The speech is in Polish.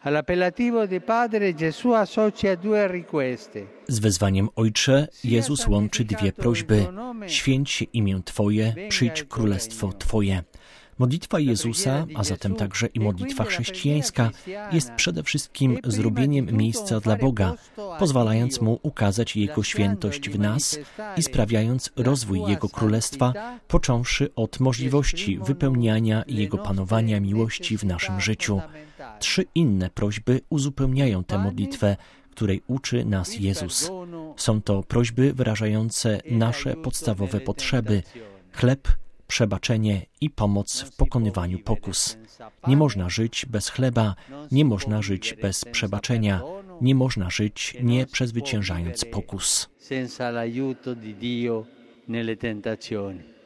All'appellativo di Padre Gesù associa due richieste. Z wezwaniem Ojcze Jezus łączy dwie prośby. Święć imię Twoje, przyjdź królestwo Twoje. Modlitwa Jezusa, a zatem także i modlitwa chrześcijańska, jest przede wszystkim zrobieniem miejsca dla Boga, pozwalając Mu ukazać Jego świętość w nas i sprawiając rozwój Jego Królestwa, począwszy od możliwości wypełniania Jego panowania miłości w naszym życiu. 3 inne prośby uzupełniają tę modlitwę, której uczy nas Jezus. Są to prośby wyrażające nasze podstawowe potrzeby: chleb, przebaczenie i pomoc w pokonywaniu pokus. Nie można żyć bez chleba, nie można żyć bez przebaczenia, nie można żyć nie przezwyciężając pokus. Senza l'aiuto di Dio nelle tentazioni.